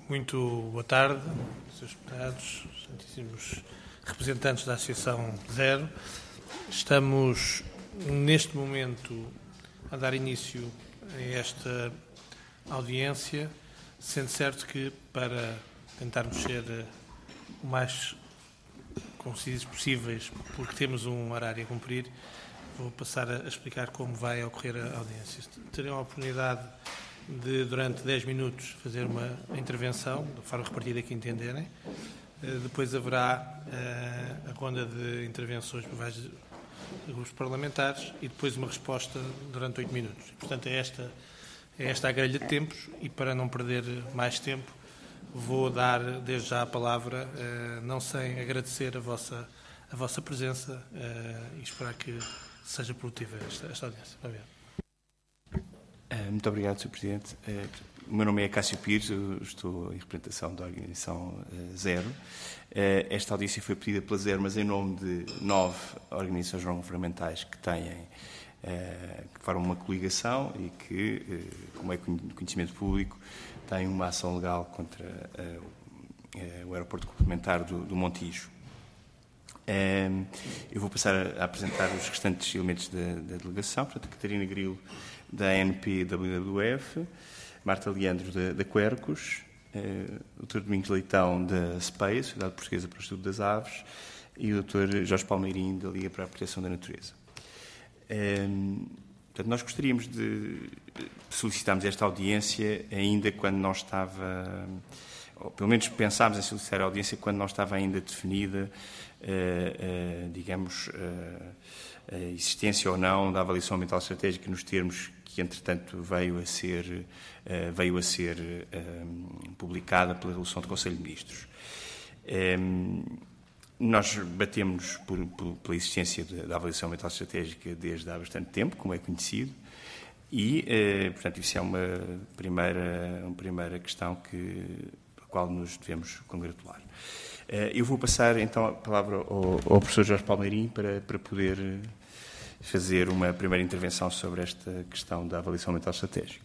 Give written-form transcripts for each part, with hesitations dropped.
Muito boa tarde, Srs. Deputados, santíssimos representantes da Associação Zero. Estamos, neste momento, a dar início a esta audiência, sendo certo que, para tentarmos ser o mais concisos possíveis, porque temos um horário a cumprir, vou passar a explicar como vai ocorrer a audiência. Terão a oportunidade de, durante 10 minutos, fazer uma intervenção, de forma repartida que entenderem. Depois haverá a ronda de intervenções por vários grupos parlamentares e depois uma resposta durante 8 minutos. Portanto, é esta a grelha de tempos e, para não perder mais tempo, vou dar desde já a palavra, não sem agradecer a vossa presença e esperar que seja produtiva esta audiência. Obrigado. Muito obrigado, Sr. Presidente. O meu nome é Cássio Pires, eu estou em representação da Organização Zero. Esta audiência foi pedida pela Zero, mas em nome de 9 organizações não governamentais que que formam uma coligação e que, como é conhecimento público, têm uma ação legal contra o aeroporto complementar do Montijo. Eu vou passar a apresentar os restantes elementos da delegação. Portanto, a Catarina Grilo, da ANP-WWF, Marta Leandro, da Quercus, o Dr. Domingos Leitão, da SPEI, Sociedade Portuguesa para o Estudo das Aves, e o Dr. Jorge Palmeirim, da Liga para a Proteção da Natureza. Portanto, nós gostaríamos de solicitarmos esta audiência ainda quando não estava, ou pelo menos pensámos em solicitar a audiência quando não estava ainda definida, digamos, a existência ou não da avaliação ambiental estratégica nos termos que, entretanto, veio a ser publicada pela Resolução do Conselho de Ministros. Nós batemos pela existência da avaliação ambiental estratégica desde há bastante tempo, como é conhecido, e, portanto, isso é uma primeira questão pela qual nos devemos congratular. Eu vou passar, então, a palavra ao professor Jorge Palmeirim para poder fazer uma primeira intervenção sobre esta questão da avaliação ambiental estratégica.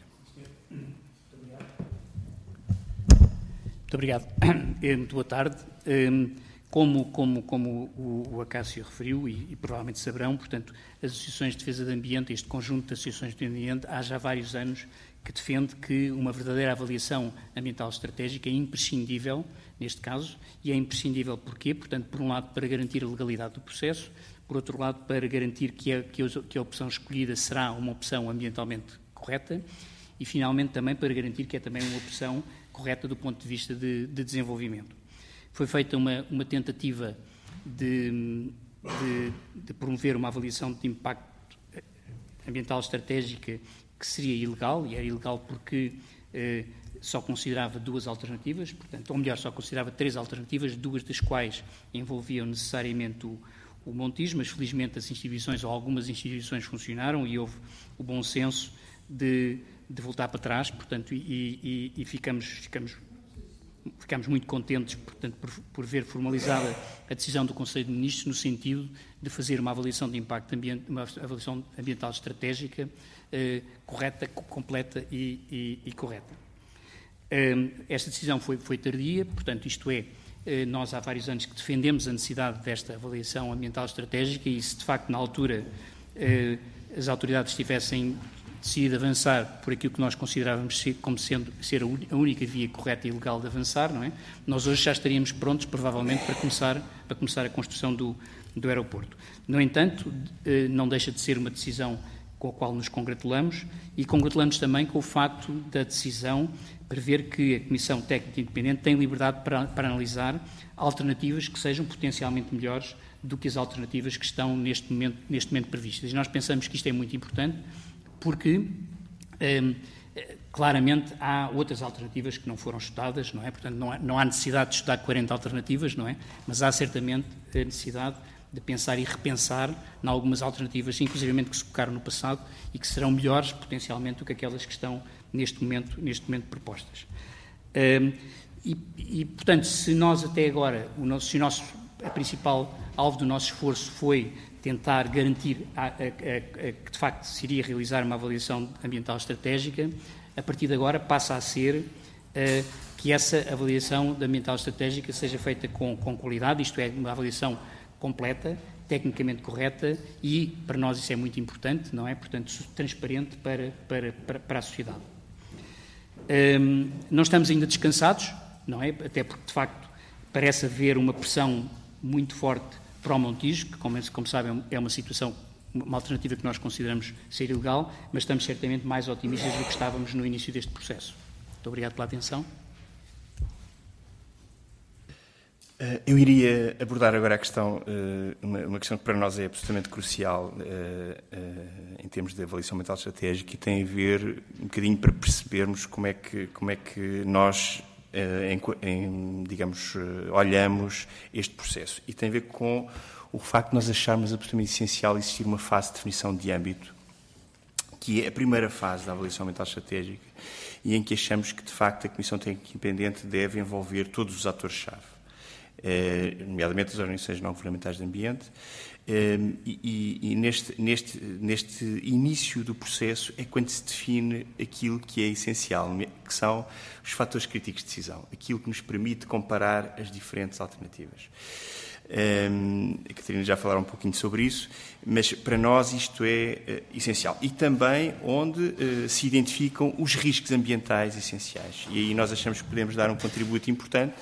Muito obrigado. Muito boa tarde. Como o Acácio referiu, e provavelmente saberão, portanto, as associações de defesa do ambiente, este conjunto de associações de ambiente, há já vários anos que defende que uma verdadeira avaliação ambiental estratégica é imprescindível, neste caso, e é imprescindível porquê? Portanto, por um lado, para garantir a legalidade do processo, por outro lado, para garantir que a opção escolhida será uma opção ambientalmente correta e, finalmente, também para garantir que é também uma opção correta do ponto de vista de desenvolvimento. Foi feita uma tentativa de promover uma avaliação de impacto ambiental estratégica que seria ilegal, e era ilegal porque só considerava 2 alternativas, portanto, ou melhor, só considerava 3 alternativas, 2 das quais envolviam necessariamente o Montijo, mas felizmente as instituições, ou algumas instituições, funcionaram e houve o bom senso de voltar para trás, portanto, e ficamos muito contentes, portanto, por ver formalizada a decisão do Conselho de Ministros no sentido de fazer uma avaliação de impacto uma avaliação ambiental estratégica correta, completa e correta. Esta decisão foi tardia, portanto, isto é, nós há vários anos que defendemos a necessidade desta avaliação ambiental estratégica e se de facto na altura as autoridades tivessem decidido avançar por aquilo que nós considerávamos como sendo a única via correta e legal de avançar, não é? Nós hoje já estaríamos prontos, provavelmente, para começar a construção do aeroporto. No entanto, não deixa de ser uma decisão com a qual nos congratulamos e congratulamos também com o facto da decisão prever que a Comissão Técnica Independente tem liberdade para analisar alternativas que sejam potencialmente melhores do que as alternativas que estão neste momento previstas. E nós pensamos que isto é muito importante porque, claramente, há outras alternativas que não foram estudadas, não é? Portanto, não há necessidade de estudar 40 alternativas, não é? Mas há certamente a necessidade de pensar e repensar em algumas alternativas, inclusivamente que se colocaram no passado e que serão melhores, potencialmente, do que aquelas que estão neste momento propostas. Portanto, se nós até agora, a principal alvo do nosso esforço foi tentar garantir que, de facto, se iria realizar uma avaliação ambiental estratégica, a partir de agora passa a ser que essa avaliação ambiental estratégica seja feita com qualidade, isto é, uma avaliação completa, tecnicamente correta e, para nós, isso é muito importante, não é? Portanto, transparente para a sociedade. Não estamos ainda descansados, não é? Até porque, de facto, parece haver uma pressão muito forte para o Montijo, que, como sabem, é uma situação, uma alternativa que nós consideramos ser ilegal, mas estamos certamente mais otimistas do que estávamos no início deste processo. Muito obrigado pela atenção. Eu iria abordar agora a questão, uma questão que para nós é absolutamente crucial em termos de avaliação ambiental estratégica e tem a ver um bocadinho para percebermos como é que nós, digamos, olhamos este processo. E tem a ver com o facto de nós acharmos absolutamente essencial existir uma fase de definição de âmbito, que é a primeira fase da avaliação ambiental estratégica e em que achamos que, de facto, a Comissão Técnica Independente deve envolver todos os atores-chave, nomeadamente as organizações não-governamentais de ambiente, e neste início do processo é quando se define aquilo que é essencial, que são os fatores críticos de decisão, aquilo que nos permite comparar as diferentes alternativas. A Catarina já falará um pouquinho sobre isso, mas para nós isto é essencial. E também onde se identificam os riscos ambientais essenciais. E aí nós achamos que podemos dar um contributo importante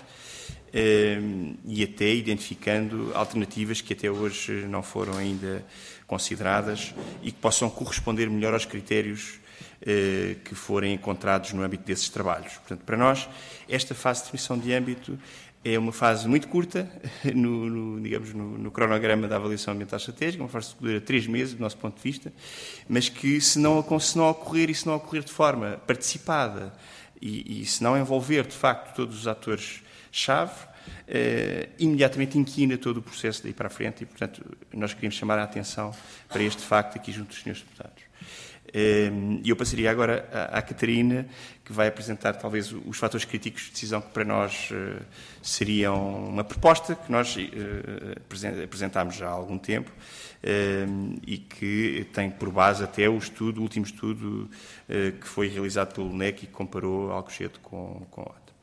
e até identificando alternativas que até hoje não foram ainda consideradas e que possam corresponder melhor aos critérios que forem encontrados no âmbito desses trabalhos. Portanto, para nós, esta fase de definição de âmbito é uma fase muito curta no cronograma da avaliação ambiental estratégica, uma fase que dura 3 meses, do nosso ponto de vista, mas que se não ocorrer e se não ocorrer de forma participada e se não envolver, de facto, todos os atores-chave, imediatamente inquina todo o processo daí para a frente e, portanto, nós queríamos chamar a atenção para este facto aqui junto dos senhores deputados. E eu passaria agora à Catarina, que vai apresentar talvez os fatores críticos de decisão que para nós seriam uma proposta que nós apresentámos já há algum tempo e que tem por base até o último estudo que foi realizado pelo NEC e que comparou Alcochete com a OTA.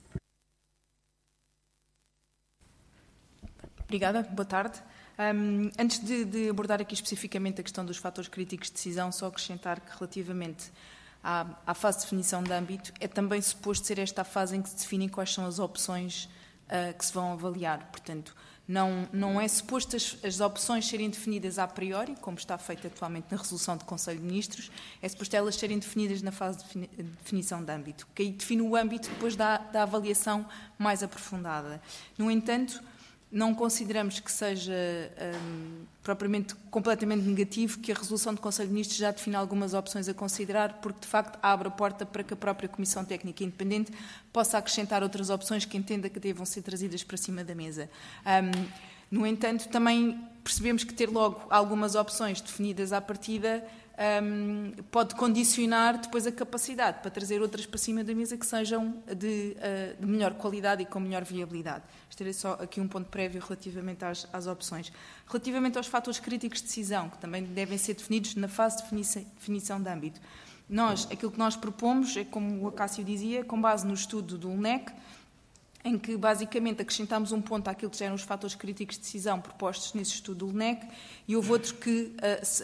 Obrigada, boa tarde. Antes de abordar aqui especificamente a questão dos fatores críticos de decisão, só acrescentar que relativamente à fase de definição de âmbito, é também suposto ser esta a fase em que se definem quais são as opções que se vão avaliar. Portanto, não é suposto as opções serem definidas a priori, como está feito atualmente na resolução do Conselho de Ministros, é suposto elas serem definidas na fase de definição de âmbito, que aí define o âmbito depois da avaliação mais aprofundada. No entanto, não consideramos que seja propriamente completamente negativo que a resolução do Conselho de Ministros já defina algumas opções a considerar, porque, de facto, abre a porta para que a própria Comissão Técnica Independente possa acrescentar outras opções que entenda que devam ser trazidas para cima da mesa. No entanto, também percebemos que ter logo algumas opções definidas à partida pode condicionar depois a capacidade para trazer outras para cima da mesa que sejam de melhor qualidade e com melhor viabilidade. Este era só aqui um ponto prévio relativamente às opções. Relativamente aos fatores críticos de decisão, que também devem ser definidos na fase de definição de âmbito. Aquilo que nós propomos é, como o Acácio dizia, com base no estudo do UNEC, em que basicamente acrescentámos um ponto àquilo que eram os fatores críticos de decisão propostos nesse estudo do LNEC e houve outro que,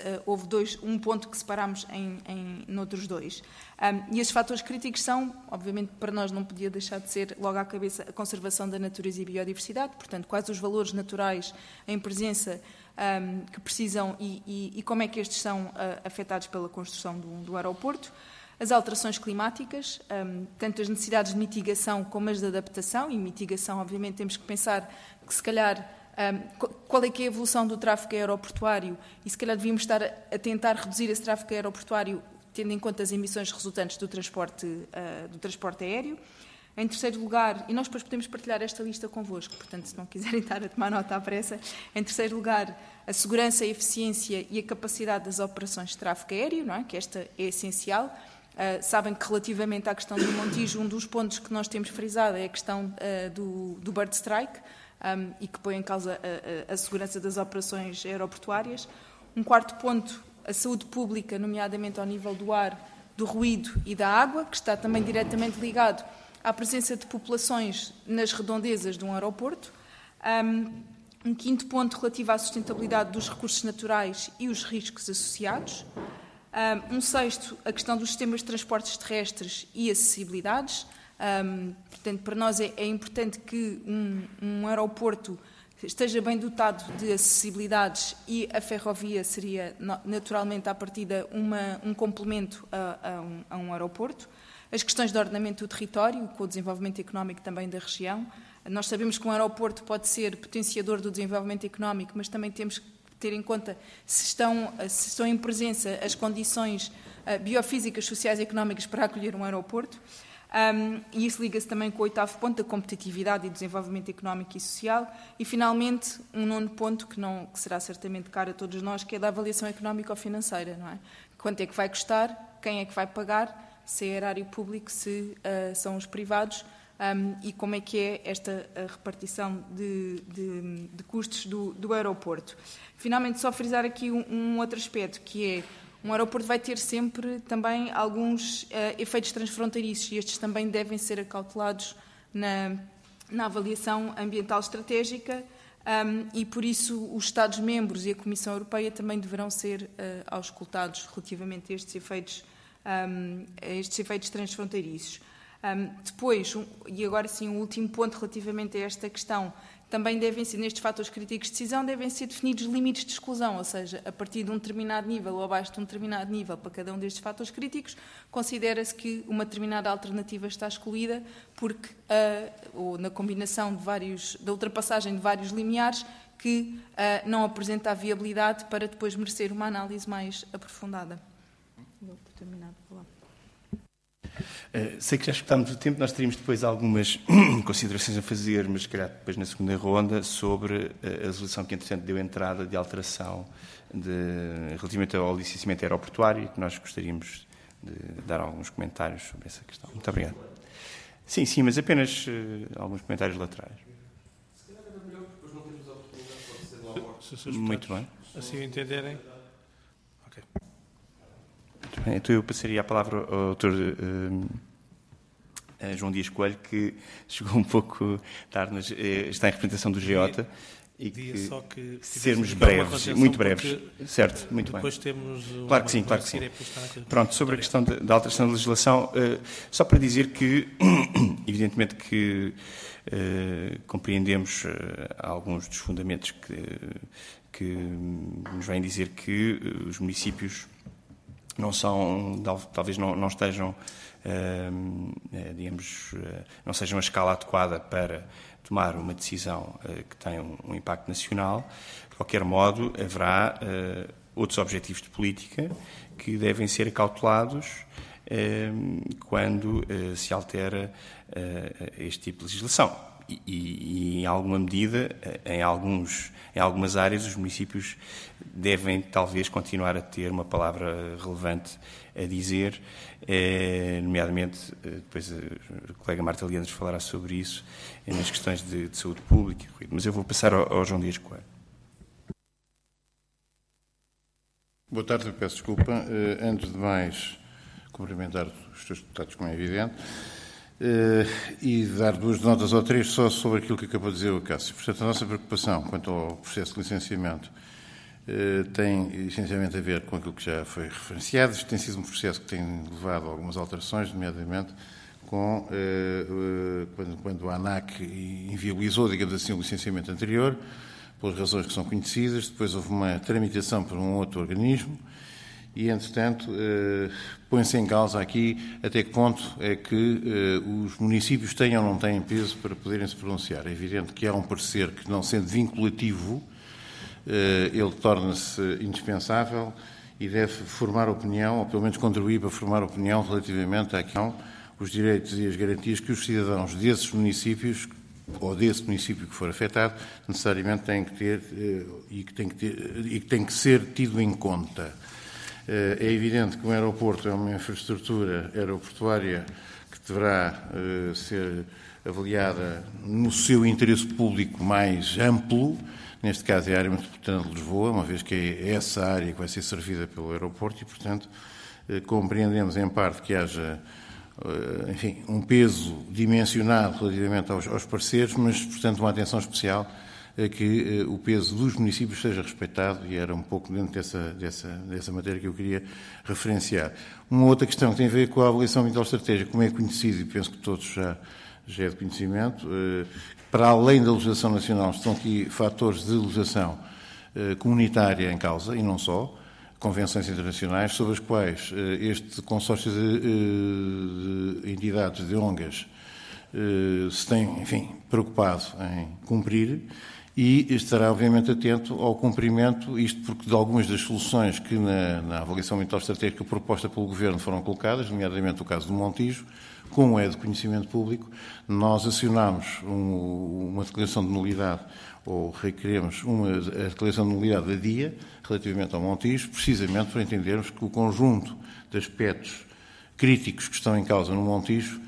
um ponto que separámos noutros 2. E esses fatores críticos são, obviamente para nós não podia deixar de ser logo à cabeça a conservação da natureza e biodiversidade, portanto quais os valores naturais em presença que precisam e como é que estes são afetados pela construção do aeroporto. As alterações climáticas, tanto as necessidades de mitigação como as de adaptação, e mitigação, obviamente, temos que pensar que, se calhar, qual é que é a evolução do tráfego aeroportuário e, se calhar, devíamos estar a tentar reduzir esse tráfego aeroportuário tendo em conta as emissões resultantes do transporte aéreo. Em terceiro lugar, e nós depois podemos partilhar esta lista convosco, portanto, se não quiserem estar a tomar nota à pressa, em terceiro lugar, a segurança, a eficiência e a capacidade das operações de tráfego aéreo, não é? Que esta é essencial. Sabem que relativamente à questão do Montijo, um dos pontos que nós temos frisado é a questão do bird strike e que põe em causa a segurança das operações aeroportuárias. Um quarto ponto, a saúde pública, nomeadamente ao nível do ar, do ruído e da água, que está também diretamente ligado à presença de populações nas redondezas de um aeroporto. Um quinto ponto relativo à sustentabilidade dos recursos naturais e os riscos associados. Um sexto, a questão dos sistemas de transportes terrestres e acessibilidades. Portanto, para nós é importante que um aeroporto esteja bem dotado de acessibilidades e a ferrovia seria naturalmente à partida um complemento a um aeroporto. As questões de ordenamento do território, com o desenvolvimento económico também da região. Nós sabemos que um aeroporto pode ser potenciador do desenvolvimento económico, mas também temos que ter em conta se estão em presença as condições biofísicas, sociais e económicas para acolher um aeroporto. E isso liga-se também com o oitavo ponto, da competitividade e desenvolvimento económico e social. E, finalmente, um nono ponto, que será certamente caro a todos nós, que é da avaliação económico-financeira, não é? Quanto é que vai custar, quem é que vai pagar, se é erário público, se são os privados, e como é que é esta repartição de custos do aeroporto. Finalmente, só frisar aqui um outro aspecto, que é um aeroporto vai ter sempre também alguns efeitos transfronteiriços, e estes também devem ser acautelados na avaliação ambiental estratégica, e por isso os Estados-membros e a Comissão Europeia também deverão ser auscultados relativamente a estes efeitos transfronteiriços. Depois, e agora sim, o último ponto relativamente a esta questão, também devem ser, nestes fatores críticos de decisão, devem ser definidos limites de exclusão, ou seja, a partir de um determinado nível ou abaixo de um determinado nível para cada um destes fatores críticos, considera-se que uma determinada alternativa está excluída porque, ou na combinação da ultrapassagem de vários limiares, que não apresenta a viabilidade para depois merecer uma análise mais aprofundada. Vou terminar de falar. Sei que já esgotámos o tempo, nós teríamos depois algumas considerações a fazer, mas se calhar depois na segunda ronda, sobre a resolução que entretanto deu entrada de alteração relativamente ao licenciamento aeroportuário, e que nós gostaríamos de dar alguns comentários sobre essa questão. Muito obrigado. Sim, mas apenas alguns comentários laterais. Se calhar era melhor, depois não temos a oportunidade de ser Muito bem. Assim o entenderem. Ok. Muito bem, então eu passaria a palavra ao Dr. João Dias Coelho, que chegou um pouco tarde, está em representação do GEOTA, e que, só que sermos breves, muito breves. Certo, muito bem. Depois temos... Claro que sim. Pronto, sobre a questão da alteração da legislação, só para dizer que, evidentemente que compreendemos alguns dos fundamentos que nos vêm dizer que os municípios talvez não estejam, não sejam a escala adequada para tomar uma decisão que tem um impacto nacional. De qualquer modo, haverá outros objetivos de política que devem ser acautelados quando se altera este tipo de legislação. E em alguma medida, em algumas áreas, os municípios devem talvez continuar a ter uma palavra relevante a dizer, nomeadamente, depois a colega Marta Leandros falará sobre isso, nas questões de saúde pública. Mas eu vou passar ao João Dias Coelho. Boa tarde, eu peço desculpa. Antes de mais, cumprimentar os seus deputados, como é evidente, e dar duas notas ou três só sobre aquilo que acabou de dizer o Cássio. Portanto, a nossa preocupação quanto ao processo de licenciamento tem essencialmente a ver com aquilo que já foi referenciado. Isto tem sido um processo que tem levado a algumas alterações, nomeadamente quando a ANAC inviabilizou, digamos assim, o licenciamento anterior, pelas razões que são conhecidas. Depois houve uma tramitação por um outro organismo e, entretanto, põe-se em causa aqui até que ponto é que os municípios têm ou não têm peso para poderem se pronunciar. É evidente que há um parecer que, não sendo vinculativo, ele torna-se indispensável e deve formar opinião, ou pelo menos contribuir para formar opinião relativamente àquilo os direitos e as garantias que os cidadãos desses municípios, ou desse município que for afetado, necessariamente têm que ter e que tem que ser tido em conta. É evidente que um aeroporto é uma infraestrutura aeroportuária que deverá ser avaliada no seu interesse público mais amplo. Neste caso é a área metropolitana de Lisboa, uma vez que é essa área que vai ser servida pelo aeroporto e, portanto, compreendemos em parte que haja enfim, um peso dimensionado relativamente aos parceiros, mas, portanto, uma atenção especial a que o peso dos municípios seja respeitado, e era um pouco dentro dessa matéria que eu queria referenciar. Uma outra questão que tem a ver com a avaliação ambiental estratégica, como é conhecido, e penso que todos já é de conhecimento, para além da legislação nacional estão aqui fatores de legislação comunitária em causa, e não só, convenções internacionais, sobre as quais este consórcio de entidades, de ONGs, se tem, enfim, preocupado em cumprir, e estará, obviamente, atento ao cumprimento, isto porque de algumas das soluções que na avaliação ambiental estratégica proposta pelo Governo foram colocadas, nomeadamente o caso do Montijo, como é de conhecimento público, nós acionámos uma declaração de nulidade, ou requeremos a declaração de nulidade da DIA, relativamente ao Montijo, precisamente para entendermos que o conjunto de aspectos críticos que estão em causa no Montijo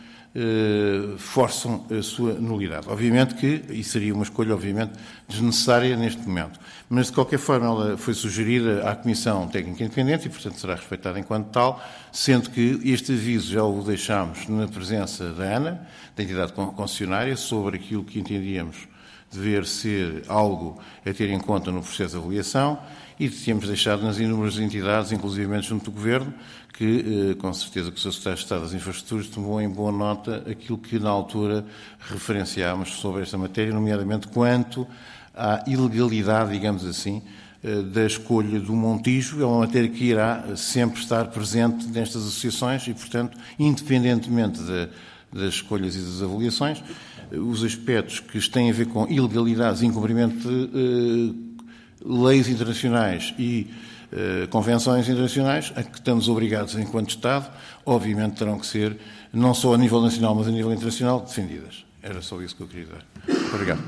forçam a sua nulidade. Obviamente que isso seria uma escolha, obviamente, desnecessária neste momento. Mas, de qualquer forma, ela foi sugerida à Comissão Técnica Independente e, portanto, será respeitada enquanto tal, sendo que este aviso já o deixámos na presença da ANA, da entidade concessionária, sobre aquilo que entendíamos dever ser algo a ter em conta no processo de avaliação, e tínhamos deixado nas inúmeras entidades, inclusive junto do Governo, que, com certeza, que o Sr. Secretário de Estado das Infraestruturas tomou em boa nota aquilo que, na altura, referenciámos sobre esta matéria, nomeadamente quanto à ilegalidade, digamos assim, da escolha do Montijo. É uma matéria que irá sempre estar presente nestas associações e, portanto, independentemente das escolhas e das avaliações, os aspectos que têm a ver com ilegalidades e incumprimento de leis internacionais e convenções internacionais a que estamos obrigados enquanto Estado, obviamente terão que ser, não só a nível nacional, mas a nível internacional, defendidas. Era só isso que eu queria dar. Obrigado.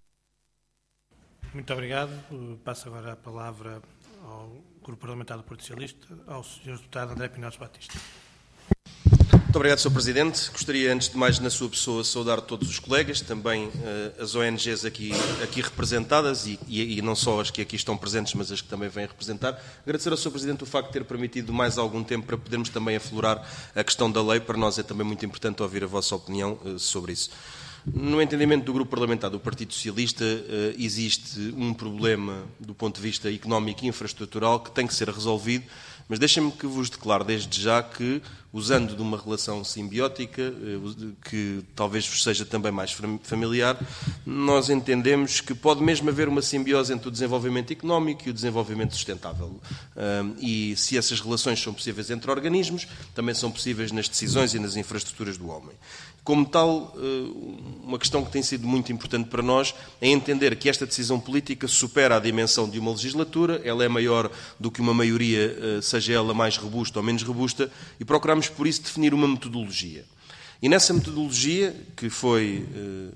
Muito obrigado. Passo agora a palavra ao Grupo Parlamentar do Partido Socialista, ao Sr. Deputado André Pinares Batista. Muito obrigado, Sr. Presidente. Gostaria, antes de mais, na sua pessoa, saudar todos os colegas, também as ONGs aqui representadas e não só as que aqui estão presentes, mas as que também vêm representar. Agradecer ao Sr. Presidente o facto de ter permitido mais algum tempo para podermos também aflorar a questão da lei. Para nós é também muito importante ouvir a vossa opinião sobre isso. No entendimento do Grupo Parlamentar do Partido Socialista, existe um problema do ponto de vista económico e infraestrutural que tem que ser resolvido, mas deixem-me que vos declare desde já que, usando de uma relação simbiótica, que talvez vos seja também mais familiar, nós entendemos que pode mesmo haver uma simbiose entre o desenvolvimento económico e o desenvolvimento sustentável. E se essas relações são possíveis entre organismos, também são possíveis nas decisões e nas infraestruturas do homem. Como tal, uma questão que tem sido muito importante para nós é entender que esta decisão política supera a dimensão de uma legislatura, ela é maior do que uma maioria, seja ela mais robusta ou menos robusta, e procuramos, por isso, definir uma metodologia. E nessa metodologia, que foi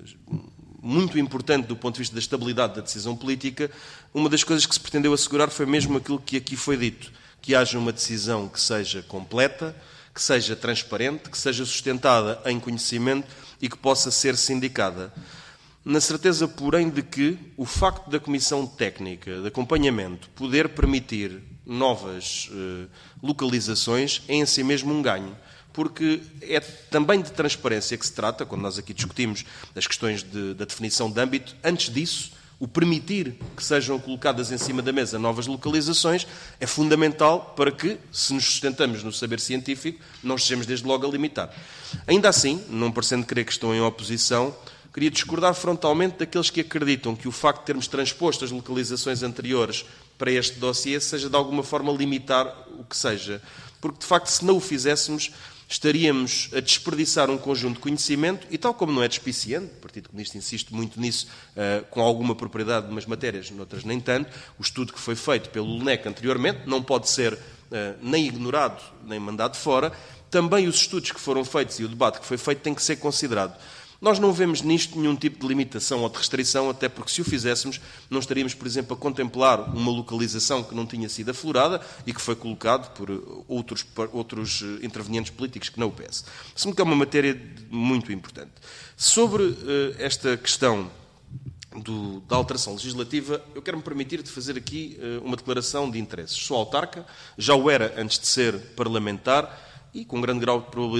muito importante do ponto de vista da estabilidade da decisão política, uma das coisas que se pretendeu assegurar foi mesmo aquilo que aqui foi dito, que haja uma decisão que seja completa, que seja transparente, que seja sustentada em conhecimento e que possa ser sindicada. Na certeza, porém, de que o facto da Comissão Técnica de Acompanhamento poder permitir novas localizações é em si mesmo um ganho, porque é também de transparência que se trata, quando nós aqui discutimos as questões da definição de âmbito. Antes disso, o permitir que sejam colocadas em cima da mesa novas localizações é fundamental para que, se nos sustentamos no saber científico, não estejamos desde logo a limitar. Ainda assim, não parecendo crer que estão em oposição, queria discordar frontalmente daqueles que acreditam que o facto de termos transposto as localizações anteriores para este dossiê seja de alguma forma limitar o que seja. Porque, de facto, se não o fizéssemos, estaríamos a desperdiçar um conjunto de conhecimento e, tal como não é despiciente, o Partido Comunista insiste muito nisso, com alguma propriedade de umas matérias, noutras nem tanto, o estudo que foi feito pelo LNEC anteriormente não pode ser nem ignorado, nem mandado fora. Também os estudos que foram feitos e o debate que foi feito tem que ser considerado. Nós não vemos nisto nenhum tipo de limitação ou de restrição, até porque se o fizéssemos, não estaríamos, por exemplo, a contemplar uma localização que não tinha sido aflorada e que foi colocado por outros intervenientes políticos que não o PS. Isso é uma matéria muito importante. Sobre esta questão da alteração legislativa, eu quero-me permitir de fazer aqui uma declaração de interesses. Sou autarca, já o era antes de ser parlamentar e, com grande grau de probabilidade,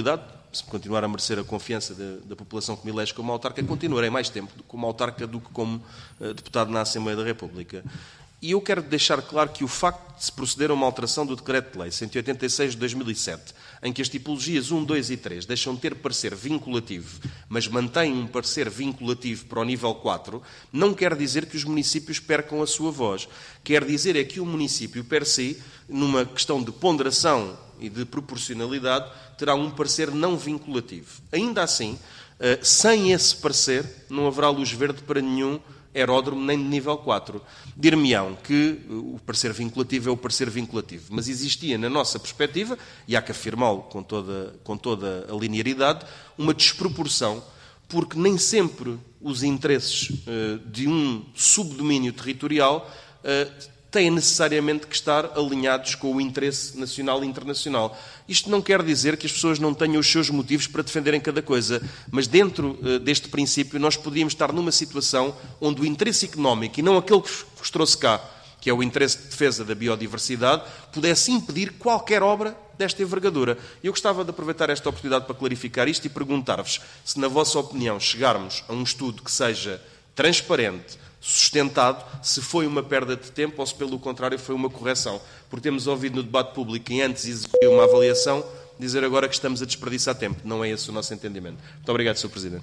se continuar a merecer a confiança da população que me elege como autarca, continuarei mais tempo como autarca do que como deputado na Assembleia da República. E eu quero deixar claro que o facto de se proceder a uma alteração do Decreto-Lei 186 de 2007, em que as tipologias 1, 2 e 3 deixam de ter parecer vinculativo, mas mantêm um parecer vinculativo para o nível 4, não quer dizer que os municípios percam a sua voz. Quer dizer é que o município, per se, numa questão de ponderação e de proporcionalidade, terá um parecer não vinculativo. Ainda assim, sem esse parecer, não haverá luz verde para nenhum aeródromo nem de nível 4. Dir-me-ão que o parecer vinculativo é o parecer vinculativo, mas existia na nossa perspectiva, e há que afirmá-lo com toda a linearidade, uma desproporção, porque nem sempre os interesses de um subdomínio territorial têm necessariamente que estar alinhados com o interesse nacional e internacional. Isto não quer dizer que as pessoas não tenham os seus motivos para defenderem cada coisa, mas dentro deste princípio nós podíamos estar numa situação onde o interesse económico, e não aquele que vos trouxe cá, que é o interesse de defesa da biodiversidade, pudesse impedir qualquer obra desta envergadura. Eu gostava de aproveitar esta oportunidade para clarificar isto e perguntar-vos se, na vossa opinião, chegarmos a um estudo que seja transparente, sustentado, se foi uma perda de tempo ou se, pelo contrário, foi uma correção. Porque temos ouvido no debate público que antes exigiu uma avaliação, dizer agora que estamos a desperdiçar tempo. Não é esse o nosso entendimento. Muito obrigado, Sr. Presidente.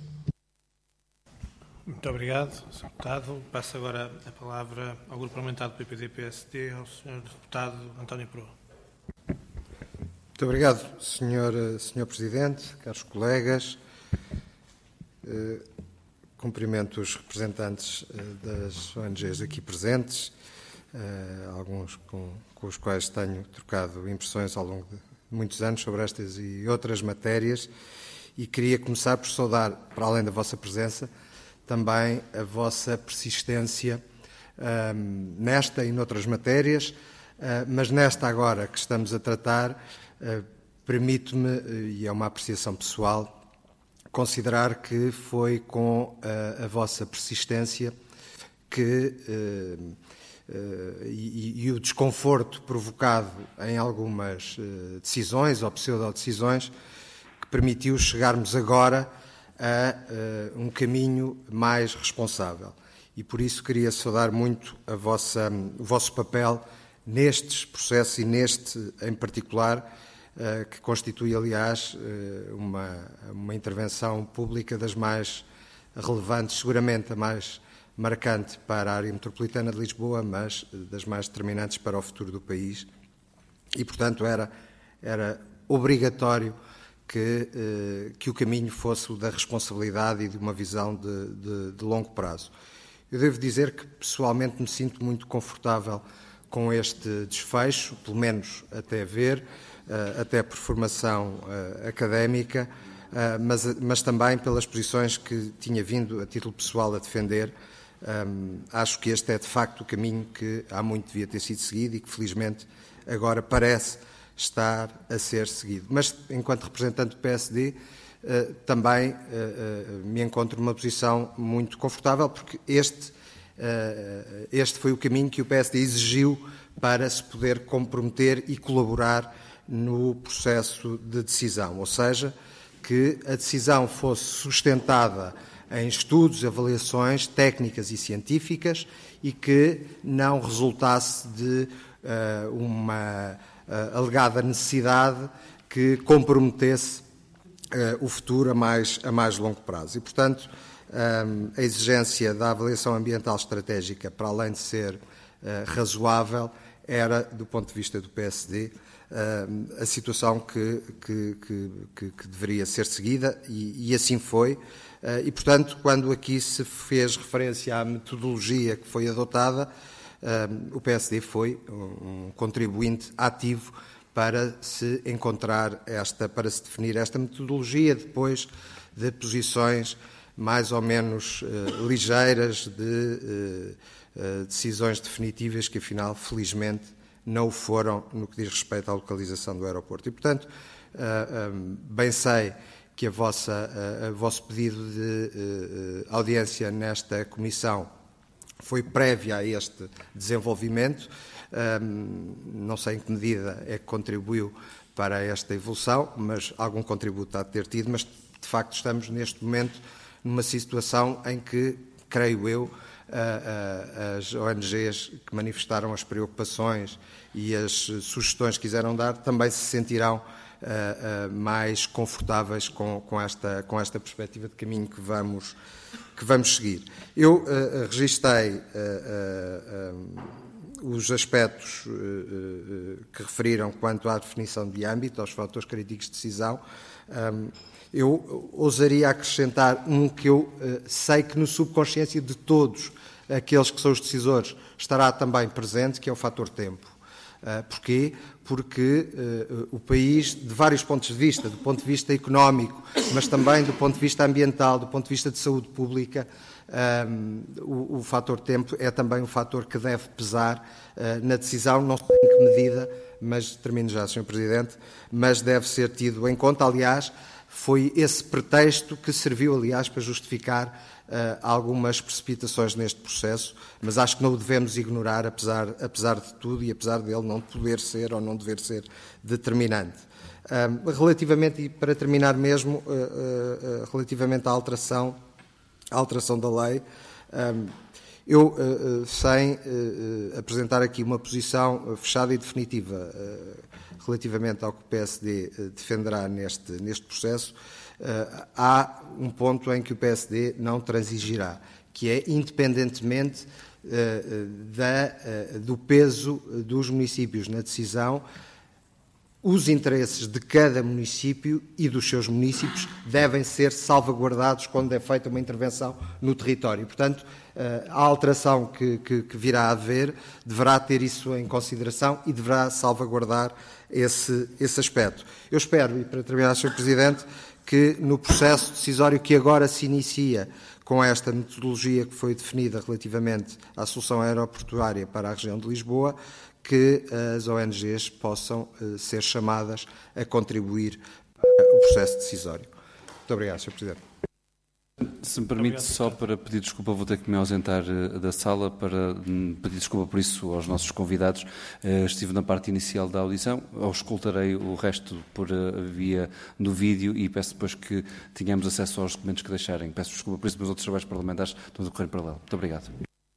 Muito obrigado, Sr. Deputado. Passo agora a palavra ao Grupo Parlamentar do PPD-PSD, ao Sr. Deputado António Proa. Muito obrigado, Sr. Presidente, caros colegas. Cumprimento os representantes das ONGs aqui presentes, alguns com os quais tenho trocado impressões ao longo de muitos anos sobre estas e outras matérias, e queria começar por saudar, para além da vossa presença, também a vossa persistência nesta e noutras matérias, mas nesta agora que estamos a tratar, permito-me, e é uma apreciação pessoal, considerar que foi com a vossa persistência que, e o desconforto provocado em algumas decisões ou pseudo-decisões que permitiu chegarmos agora a um caminho mais responsável. E por isso queria saudar muito o vosso papel nestes processos e neste em particular, que constitui, aliás, uma intervenção pública das mais relevantes, seguramente a mais marcante para a área metropolitana de Lisboa, mas das mais determinantes para o futuro do país. E, portanto, era obrigatório que o caminho fosse o da responsabilidade e de uma visão de longo prazo. Eu devo dizer que, pessoalmente, me sinto muito confortável com este desfecho, pelo menos até ver, até por formação académica, mas também pelas posições que tinha vindo a título pessoal a defender. Acho que este é de facto o caminho que há muito devia ter sido seguido e que felizmente agora parece estar a ser seguido. Mas enquanto representante do PSD também me encontro numa posição muito confortável, porque este foi o caminho que o PSD exigiu para se poder comprometer e colaborar no processo de decisão, ou seja, que a decisão fosse sustentada em estudos, avaliações técnicas e científicas e que não resultasse de uma alegada necessidade que comprometesse o futuro a mais longo prazo. E, portanto, a exigência da avaliação ambiental estratégica, para além de ser razoável, era, do ponto de vista do PSD, a situação que deveria ser seguida e assim foi. E, portanto, quando aqui se fez referência à metodologia que foi adotada, o PSD foi um contribuinte ativo para se encontrar para se definir esta metodologia, depois de posições mais ou menos ligeiras de decisões definitivas que, afinal, felizmente, não o foram no que diz respeito à localização do aeroporto. E, portanto, bem sei que o vosso pedido de audiência nesta comissão foi prévia a este desenvolvimento. Não sei em que medida é que contribuiu para esta evolução, mas algum contributo há de ter tido, mas de facto estamos neste momento numa situação em que, creio eu, as ONGs que manifestaram as preocupações e as sugestões que quiseram dar também se sentirão mais confortáveis com esta perspectiva de caminho que vamos seguir. Eu registrei os aspectos que referiram quanto à definição de âmbito, aos fatores críticos de decisão. Eu ousaria acrescentar um que eu sei que no subconsciência de todos aqueles que são os decisores estará também presente, que é o fator tempo. Porquê? Porque o país, de vários pontos de vista, do ponto de vista económico, mas também do ponto de vista ambiental, do ponto de vista de saúde pública, o fator tempo é também um fator que deve pesar na decisão, não sei em que medida, mas termino já, Sr. Presidente, mas deve ser tido em conta. Aliás, foi esse pretexto que serviu, aliás, para justificar algumas precipitações neste processo, mas acho que não o devemos ignorar, apesar de tudo e apesar dele não poder ser ou não dever ser determinante. Relativamente, e para terminar mesmo, relativamente à alteração da lei, eu, sem apresentar aqui uma posição fechada e definitiva relativamente ao que o PSD defenderá neste processo, há um ponto em que o PSD não transigirá, que é, independentemente do peso dos municípios na decisão, os interesses de cada município e dos seus municípios devem ser salvaguardados quando é feita uma intervenção no território. Portanto, a alteração que virá a haver deverá ter isso em consideração e deverá salvaguardar esse aspecto. Eu espero, e para terminar, Sr. Presidente, que no processo decisório que agora se inicia com esta metodologia que foi definida relativamente à solução aeroportuária para a região de Lisboa, que as ONGs possam ser chamadas a contribuir para o processo decisório. Muito obrigado, Sr. Presidente. Se me permite, só para pedir desculpa, vou ter que me ausentar da sala para pedir desculpa por isso aos nossos convidados. Estive na parte inicial da audição, auscultarei o resto por via do vídeo e peço depois que tenhamos acesso aos documentos que deixarem. Peço desculpa por isso, mas outros trabalhos parlamentares estão a decorrer em paralelo. Muito obrigado.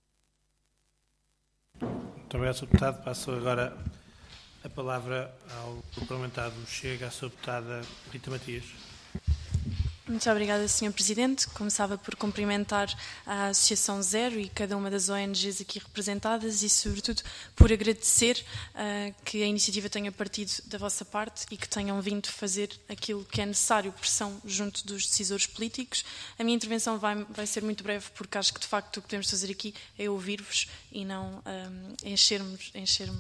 Muito obrigado, Sr. Deputado. Passo agora a palavra ao parlamentar do Chega, à Sra. Deputada Rita Matias. Muito obrigada, Sr. Presidente. Começava por cumprimentar a Associação Zero e cada uma das ONGs aqui representadas e, sobretudo, por agradecer que a iniciativa tenha partido da vossa parte e que tenham vindo fazer aquilo que é necessário, pressão junto dos decisores políticos. A minha intervenção vai ser muito breve, porque acho que, de facto, o que podemos fazer aqui é ouvir-vos e não enchermos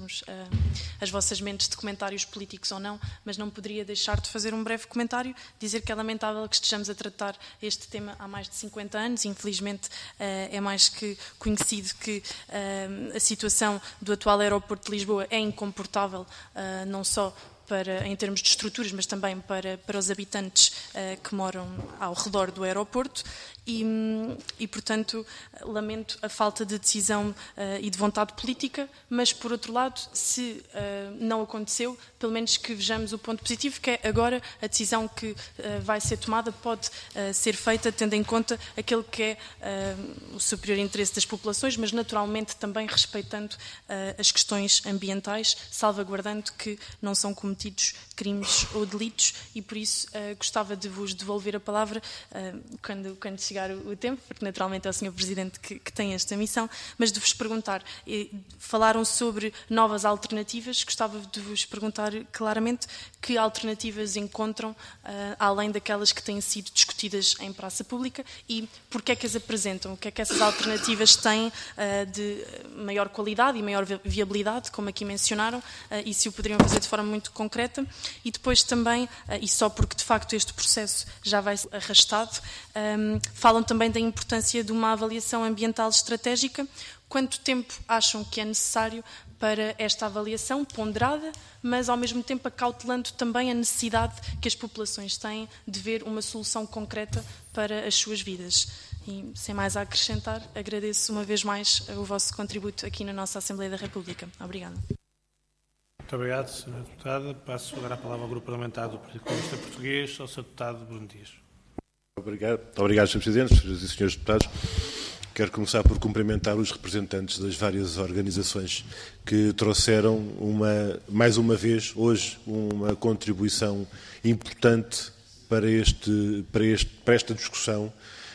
as vossas mentes de comentários políticos ou não, mas não poderia deixar de fazer um breve comentário, dizer que é lamentável que estejamos a tratar este tema há mais de 50 anos. Infelizmente, é mais que conhecido que a situação do atual aeroporto de Lisboa é incomportável, não só em termos de estruturas, mas também para os habitantes que moram ao redor do aeroporto. E, portanto, lamento a falta de decisão e de vontade política, mas, por outro lado, se não aconteceu, pelo menos que vejamos o ponto positivo, que é agora a decisão que vai ser tomada pode ser feita tendo em conta aquele que é o superior interesse das populações, mas naturalmente também respeitando as questões ambientais, salvaguardando que não são cometidos crimes ou delitos, e por isso gostava de vos devolver a palavra quando chegar o tempo, porque naturalmente é o Sr. Presidente que tem esta missão, mas de vos perguntar, falaram sobre novas alternativas, gostava de vos perguntar claramente que alternativas encontram, além daquelas que têm sido discutidas em praça pública, e porque é que as apresentam, o que é que essas alternativas têm de maior qualidade e maior viabilidade, como aqui mencionaram, e se o poderiam fazer de forma muito concreta. E depois também, e só porque de facto este processo já vai arrastado, falam também da importância de uma avaliação ambiental estratégica. Quanto tempo acham que é necessário para esta avaliação ponderada, mas ao mesmo tempo acautelando também a necessidade que as populações têm de ver uma solução concreta para as suas vidas? E, sem mais a acrescentar, agradeço uma vez mais o vosso contributo aqui na nossa Assembleia da República. Obrigada. Muito obrigado, Sra. Deputada. Passo agora a palavra ao Grupo Parlamentar do Partido Comunista Português, ao Sr. Deputado Bruno Dias. Obrigado, Sr. Presidente, Sras. e Srs. Deputados. Quero começar por cumprimentar os representantes das várias organizações que trouxeram, mais uma vez, hoje, uma contribuição importante para esta discussão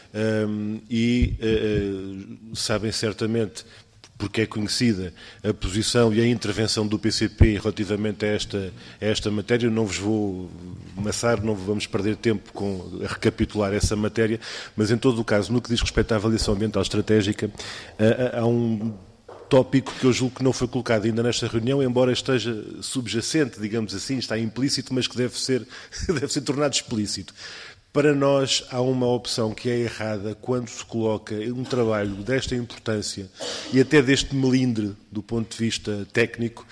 sabem certamente, porque é conhecida a posição e a intervenção do PCP relativamente a esta matéria. Não vos vou amassar, não vamos perder tempo a recapitular essa matéria, mas em todo o caso, no que diz respeito à avaliação ambiental estratégica, há um tópico que eu julgo que não foi colocado ainda nesta reunião, embora esteja subjacente, digamos assim, está implícito, mas que deve ser tornado explícito. Para nós, há uma opção que é errada quando se coloca um trabalho desta importância e até deste melindre do ponto de vista técnico,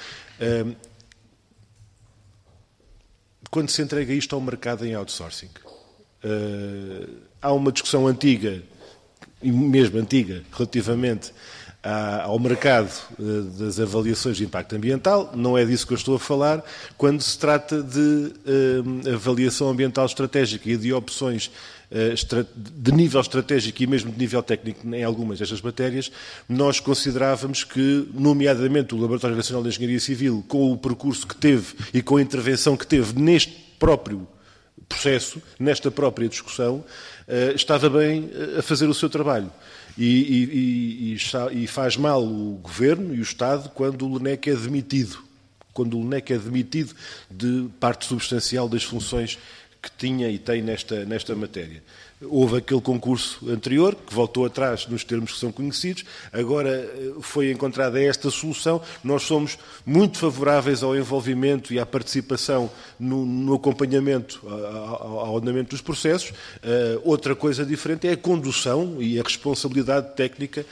quando se entrega isto ao mercado em outsourcing. Há uma discussão antiga, e mesmo antiga, relativamente ao mercado das avaliações de impacto ambiental. Não é disso que eu estou a falar quando se trata de avaliação ambiental estratégica e de opções de nível estratégico e mesmo de nível técnico em algumas destas matérias. Nós considerávamos que, nomeadamente, o Laboratório Nacional de Engenharia Civil, com o percurso que teve e com a intervenção que teve neste próprio processo, nesta própria discussão, estava bem a fazer o seu trabalho. E faz mal o Governo e o Estado quando o LNEC é demitido. Quando o LNEC é demitido de parte substancial das funções que tinha e tem nesta matéria. Houve aquele concurso anterior, que voltou atrás nos termos que são conhecidos, agora foi encontrada esta solução. Nós somos muito favoráveis ao envolvimento e à participação no acompanhamento ao andamento dos processos. Outra coisa diferente é a condução e a responsabilidade técnica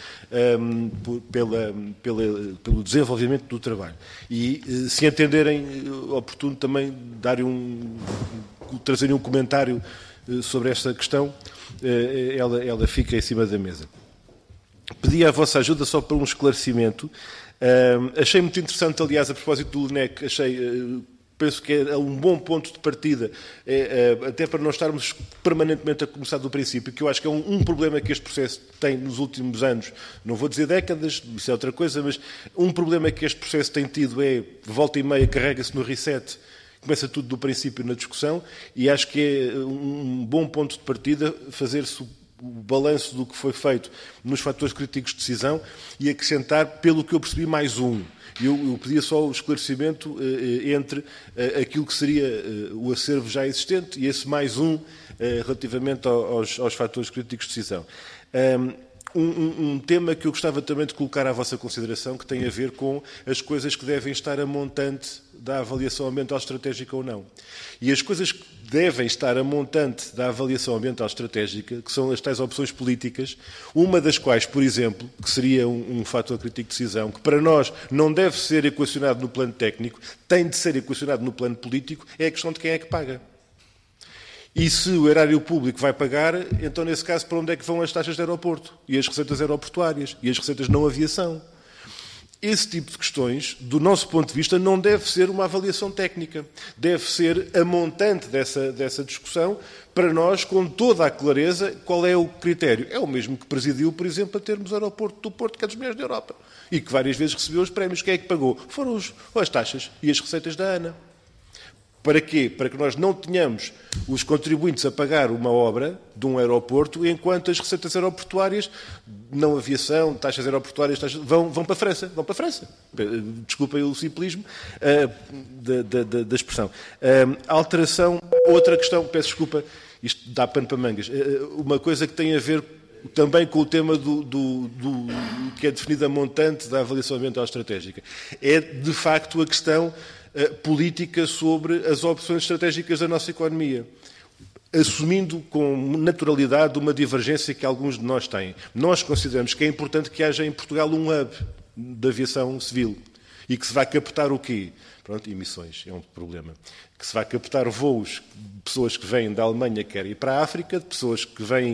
pelo desenvolvimento do trabalho. E, se entenderem oportuno, também trazerem um comentário sobre esta questão, ela fica em cima da mesa. Pedi a vossa ajuda só para um esclarecimento. Achei muito interessante, aliás, a propósito do LNEC, penso que é um bom ponto de partida, até para não estarmos permanentemente a começar do princípio, que eu acho que é um problema que este processo tem nos últimos anos, não vou dizer décadas, isso é outra coisa, mas um problema que este processo tem tido é, volta e meia, carrega-se no reset. Começa tudo do princípio na discussão e acho que é um bom ponto de partida fazer-se o balanço do que foi feito nos fatores críticos de decisão e acrescentar, pelo que eu percebi, mais um. Eu pedia só o esclarecimento entre aquilo que seria o acervo já existente e esse mais um relativamente aos fatores críticos de decisão. Um tema que eu gostava também de colocar à vossa consideração, que tem a ver com as coisas que devem estar a montante da avaliação ambiental estratégica ou não. E as coisas que devem estar a montante da avaliação ambiental estratégica, que são as tais opções políticas, uma das quais, por exemplo, que seria um fator crítico de decisão, que para nós não deve ser equacionado no plano técnico, tem de ser equacionado no plano político, é a questão de quem é que paga. E se o erário público vai pagar, então, nesse caso, para onde é que vão as taxas de aeroporto? E as receitas aeroportuárias? E as receitas não aviação? Esse tipo de questões, do nosso ponto de vista, não deve ser uma avaliação técnica. Deve ser a montante dessa discussão, para nós, com toda a clareza, qual é o critério. É o mesmo que presidiu, por exemplo, a termos o aeroporto do Porto, que é dos melhores da Europa. E que várias vezes recebeu os prémios. Quem é que pagou? Foram as taxas e as receitas da ANA. Para quê? Para que nós não tenhamos os contribuintes a pagar uma obra de um aeroporto, enquanto as receitas aeroportuárias, não aviação, taxas aeroportuárias, vão para a França. Vão para a França. Desculpem o simplismo da expressão. Alteração, outra questão, peço desculpa, isto dá pano para mangas. Uma coisa que tem a ver também com o tema do que é definido a montante da avaliação ambiental estratégica. É, de facto, a questão política sobre as opções estratégicas da nossa economia, assumindo com naturalidade uma divergência que alguns de nós têm. Nós consideramos que é importante que haja em Portugal um hub de aviação civil e que se vai captar o quê? Pronto, emissões, é um problema. que se vai captar voos de pessoas que vêm da Alemanha que querem ir para a África, de pessoas que vêm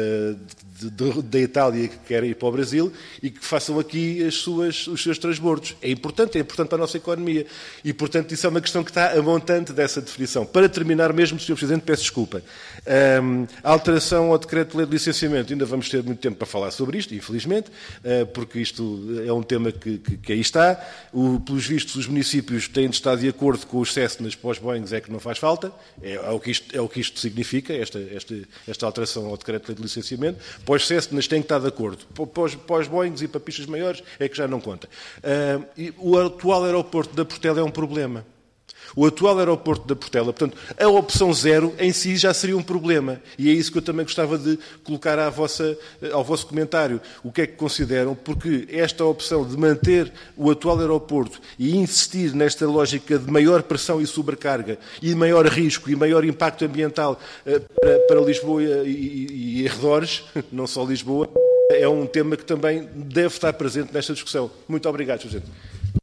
da Itália que querem ir para o Brasil e que façam aqui os seus transbordos. É importante para a nossa economia. E, portanto, isso é uma questão que está a montante dessa definição. Para terminar mesmo, Sr. Presidente, peço desculpa. A alteração ao decreto-lei de licenciamento, ainda vamos ter muito tempo para falar sobre isto, infelizmente, porque isto é um tema que aí está. Pelos vistos, os municípios têm de estar de acordo com os CESNAs para os Boeings, é que não faz falta. É o que isto significa, esta alteração ao decreto-lei de licenciamento. Para os CESNAs têm que estar de acordo. Para os Boeings e para pistas maiores é que já não conta. E o atual aeroporto da Portela é um problema. O atual aeroporto da Portela, portanto, a opção 0 em si já seria um problema. E é isso que eu também gostava de colocar ao vosso comentário. O que é que consideram? Porque esta opção de manter o atual aeroporto e insistir nesta lógica de maior pressão e sobrecarga e maior risco e maior impacto ambiental para Lisboa e arredores, não só Lisboa, é um tema que também deve estar presente nesta discussão. Muito obrigado, Sr. Presidente.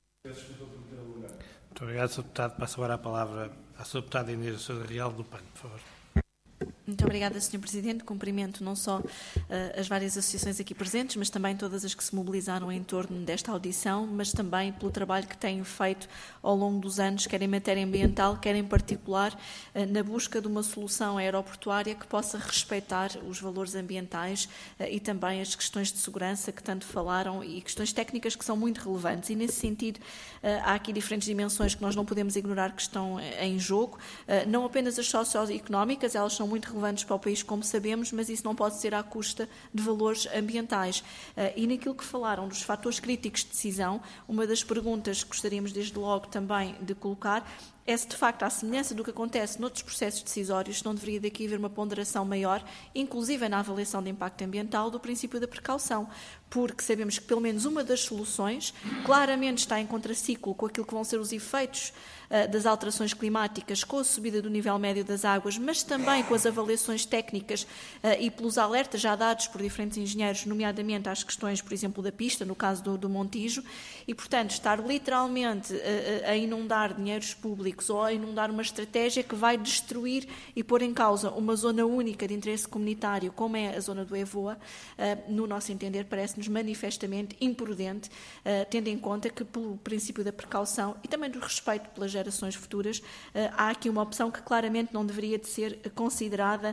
Muito obrigado, Sr. Deputado. Passo agora a palavra à Sra. Deputada Inês Sousa Real do PAN, por favor. Muito obrigada, Sr. Presidente. Cumprimento não só as várias associações aqui presentes, mas também todas as que se mobilizaram em torno desta audição, mas também pelo trabalho que têm feito ao longo dos anos, quer em matéria ambiental, quer em particular na busca de uma solução aeroportuária que possa respeitar os valores ambientais e também as questões de segurança que tanto falaram e questões técnicas que são muito relevantes. E, nesse sentido, há aqui diferentes dimensões que nós não podemos ignorar que estão em jogo, não apenas as socioeconómicas, elas são muito relevantes para o país, como sabemos, mas isso não pode ser à custa de valores ambientais. E naquilo que falaram dos fatores críticos de decisão, uma das perguntas que gostaríamos desde logo também de colocar é se, de facto, à semelhança do que acontece noutros processos decisórios, não deveria daqui haver uma ponderação maior, inclusive na avaliação de impacto ambiental, do princípio da precaução, porque sabemos que pelo menos uma das soluções claramente está em contraciclo com aquilo que vão ser os efeitos das alterações climáticas, com a subida do nível médio das águas, mas também com as avaliações técnicas e pelos alertas já dados por diferentes engenheiros, nomeadamente às questões, por exemplo, da pista, no caso do Montijo, e, portanto, estar literalmente a inundar dinheiros públicos ou a inundar uma estratégia que vai destruir e pôr em causa uma zona única de interesse comunitário, como é a zona do Evoa, no nosso entender, parece-nos manifestamente imprudente, tendo em conta que, pelo princípio da precaução e também do respeito pelas gerações futuras, há aqui uma opção que claramente não deveria de ser considerada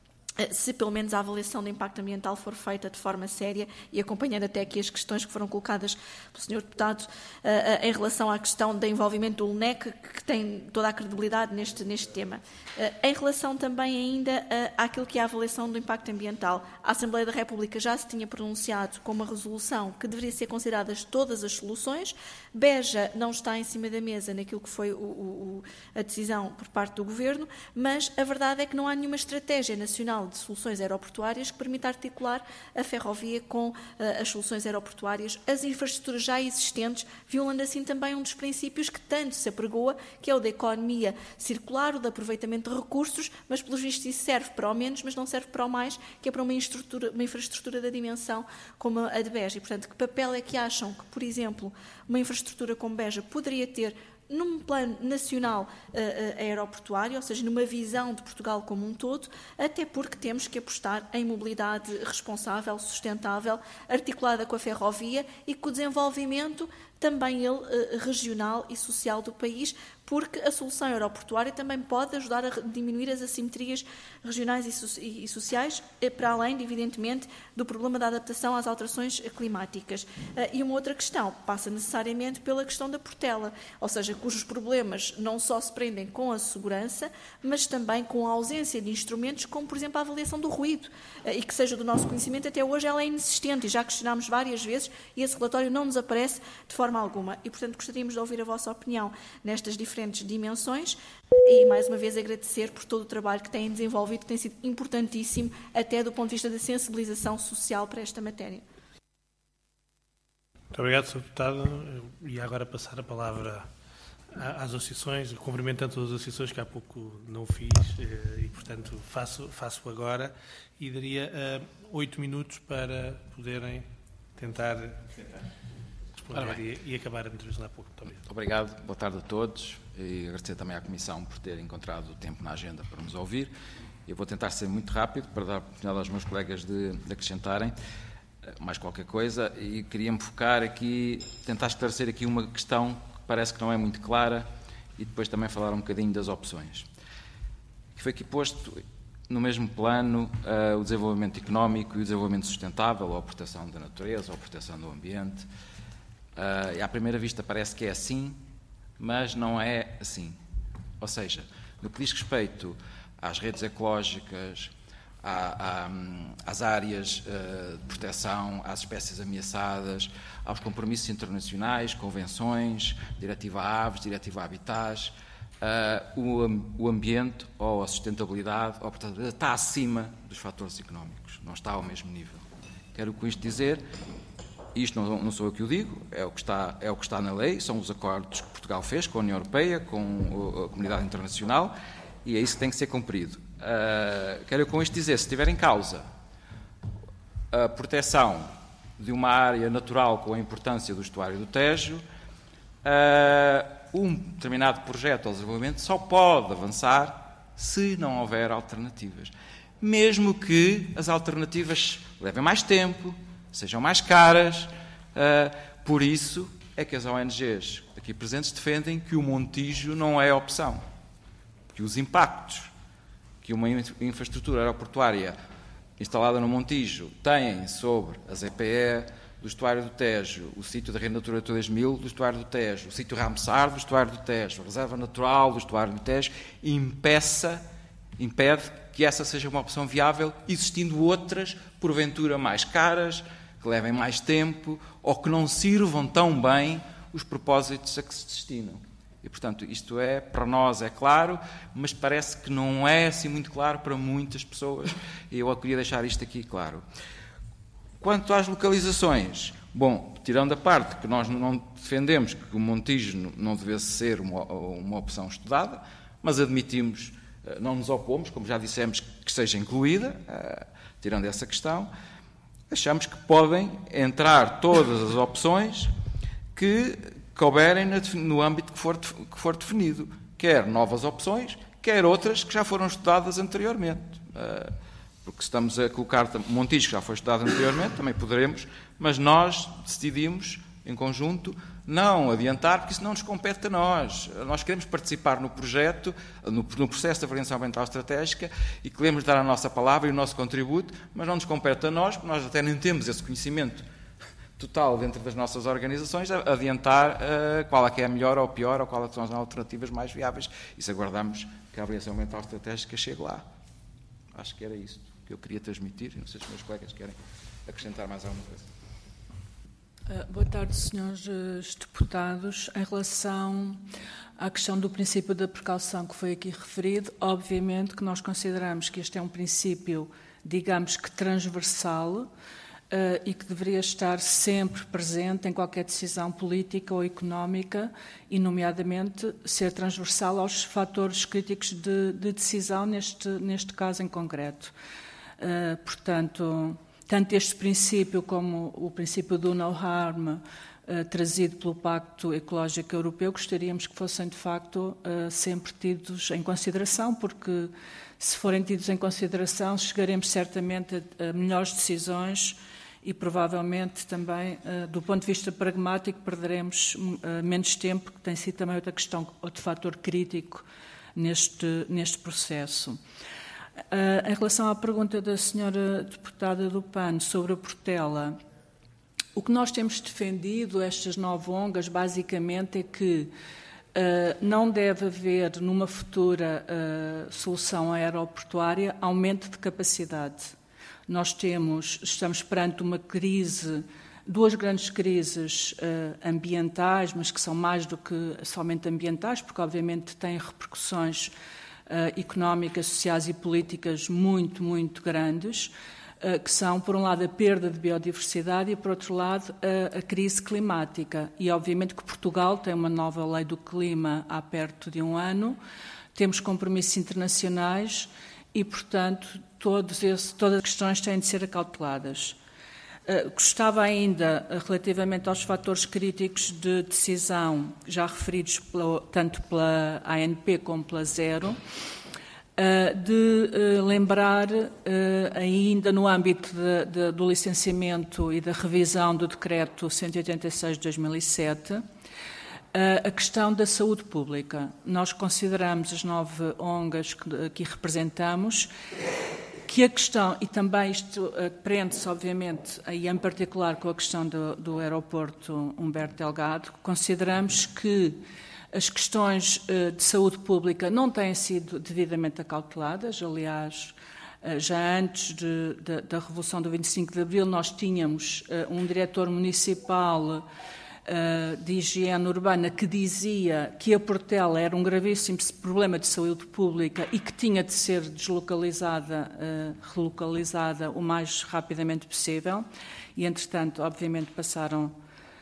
se pelo menos a avaliação de impacto ambiental for feita de forma séria e acompanhando até aqui as questões que foram colocadas pelo Sr. Deputado em relação à questão do envolvimento do LNEC, que tem toda a credibilidade neste tema. Em relação também ainda àquilo que é a avaliação do impacto ambiental, a Assembleia da República já se tinha pronunciado com uma resolução que deveria ser consideradas todas as soluções. Beja não está em cima da mesa naquilo que foi a decisão por parte do Governo, mas a verdade é que não há nenhuma estratégia nacional de soluções aeroportuárias que permita articular a ferrovia com as soluções aeroportuárias, as infraestruturas já existentes, violando assim também um dos princípios que tanto se apregoa, que é o da economia circular, o de aproveitamento de recursos, mas pelos vistos isso serve para o menos, mas não serve para o mais, que é para uma infraestrutura da dimensão como a de Beja. E, portanto, que papel é que acham que, por exemplo, uma infraestrutura como Beja poderia ter num plano nacional aeroportuário, ou seja, numa visão de Portugal como um todo, até porque temos que apostar em mobilidade responsável, sustentável, articulada com a ferrovia e com o desenvolvimento também ele regional e social do país, porque a solução aeroportuária também pode ajudar a diminuir as assimetrias regionais e sociais, para além, evidentemente, do problema da adaptação às alterações climáticas. E uma outra questão passa necessariamente pela questão da Portela, ou seja, cujos problemas não só se prendem com a segurança, mas também com a ausência de instrumentos como, por exemplo, a avaliação do ruído, e que seja do nosso conhecimento, até hoje ela é inexistente, e já questionámos várias vezes, e esse relatório não nos aparece de forma alguma. E, portanto, gostaríamos de ouvir a vossa opinião nestas diferentes dimensões e, mais uma vez, agradecer por todo o trabalho que têm desenvolvido, que tem sido importantíssimo, até do ponto de vista da sensibilização social para esta matéria. Muito obrigado, Sr. Deputado. E agora passar a palavra às associações, cumprimentando todas as associações que há pouco não fiz e, portanto, faço agora e daria 8 minutos para poderem tentar responder e acabar a entrevista há pouco. Muito obrigado. Obrigado, boa tarde a todos e agradecer também à Comissão por ter encontrado o tempo na agenda para nos ouvir. Eu vou tentar ser muito rápido para dar a oportunidade aos meus colegas de acrescentarem mais qualquer coisa e queria-me focar aqui, tentar esclarecer aqui uma questão que parece que não é muito clara e depois também falar um bocadinho das opções. Foi aqui posto no mesmo plano o desenvolvimento económico e o desenvolvimento sustentável, ou a proteção da natureza, ou a proteção do ambiente. E à primeira vista parece que é assim, mas não é assim. Ou seja, no que diz respeito às redes ecológicas, às áreas de proteção, às espécies ameaçadas, aos compromissos internacionais, convenções, Diretiva Aves, Diretiva Habitats, o ambiente ou a sustentabilidade ou a proteção está acima dos fatores económicos, não está ao mesmo nível. Quero com isto dizer, isto não sou eu que o digo, é o que está na lei, são os acordos que Portugal fez com a União Europeia, com a comunidade internacional, e é isso que tem que ser cumprido. Quero com isto dizer, se estiver em causa a proteção de uma área natural com a importância do estuário do Tejo, um determinado projeto ou desenvolvimento só pode avançar se não houver alternativas. Mesmo que as alternativas levem mais tempo, sejam mais caras, por isso é que as ONGs aqui presentes defendem que o Montijo não é opção, que os impactos que uma infraestrutura aeroportuária instalada no Montijo tem sobre as EPE, do estuário do Tejo, o sítio da Rede Natura 2000 do estuário do Tejo, o sítio Ramsar do estuário do Tejo, a reserva natural do estuário do Tejo, impede que essa seja uma opção viável, existindo outras, porventura mais caras, que levem mais tempo ou que não sirvam tão bem os propósitos a que se destinam. E, portanto, isto é, para nós é claro, mas parece que não é assim muito claro para muitas pessoas, e eu queria deixar isto aqui claro. Quanto às localizações, bom, tirando a parte que nós não defendemos que o Montijo não devesse ser uma opção estudada, mas admitimos, não nos opomos, como já dissemos, que seja incluída, tirando essa questão, achamos que podem entrar todas as opções que couberem no âmbito que for definido, quer novas opções, quer outras que já foram estudadas anteriormente. Porque estamos a colocar Montijo, que já foi estudado anteriormente, também poderemos, mas nós decidimos, em conjunto, não adiantar, porque isso não nos compete a nós. Nós queremos participar no projeto, no processo de avaliação ambiental estratégica e queremos dar a nossa palavra e o nosso contributo, mas não nos compete a nós, porque nós até nem temos esse conhecimento total dentro das nossas organizações, a adiantar qual é que é a melhor ou a pior, ou quais são as alternativas mais viáveis, e se aguardamos que a avaliação ambiental estratégica chegue lá. Acho que era isto que eu queria transmitir. Não sei se os meus colegas querem acrescentar mais alguma coisa. Boa tarde, senhores deputados. Em relação à questão do princípio da precaução que foi aqui referido, obviamente que nós consideramos que este é um princípio, digamos que transversal, e que deveria estar sempre presente em qualquer decisão política ou económica e, nomeadamente, ser transversal aos fatores críticos de decisão, neste caso em concreto. Portanto, tanto este princípio como o princípio do no harm trazido pelo Pacto Ecológico Europeu, gostaríamos que fossem, de facto, sempre tidos em consideração, porque, se forem tidos em consideração, chegaremos certamente a melhores decisões e, provavelmente, também, do ponto de vista pragmático, perderemos menos tempo, que tem sido também outra questão, outro fator crítico neste processo. Em relação à pergunta da senhora deputada do PAN sobre a Portela, o que nós temos defendido, estas 9 ONGs, basicamente, é que não deve haver, numa futura solução aeroportuária, aumento de capacidade. Nós estamos perante uma crise, 2 grandes crises ambientais, mas que são mais do que somente ambientais, porque obviamente têm repercussões económicas, sociais e políticas muito, muito grandes, que são, por um lado, a perda de biodiversidade e, por outro lado, a crise climática. E, obviamente, que Portugal tem uma nova lei do clima há perto de 1 ano, temos compromissos internacionais e, portanto, todas as questões têm de ser acauteladas. Gostava ainda, relativamente aos fatores críticos de decisão, já referidos tanto pela ANP como pela Zero, de lembrar, ainda no âmbito do licenciamento e da revisão do Decreto 186 de 2007, a questão da saúde pública. Nós consideramos, as 9 ONGs que aqui representamos, que a questão, e também isto prende-se, obviamente, aí em particular com a questão do aeroporto Humberto Delgado, consideramos que as questões de saúde pública não têm sido devidamente acauteladas. Aliás, já antes da Revolução do 25 de Abril, nós tínhamos um diretor municipal de higiene urbana que dizia que a Portela era um gravíssimo problema de saúde pública e que tinha de ser relocalizada o mais rapidamente possível. E, entretanto, obviamente, passaram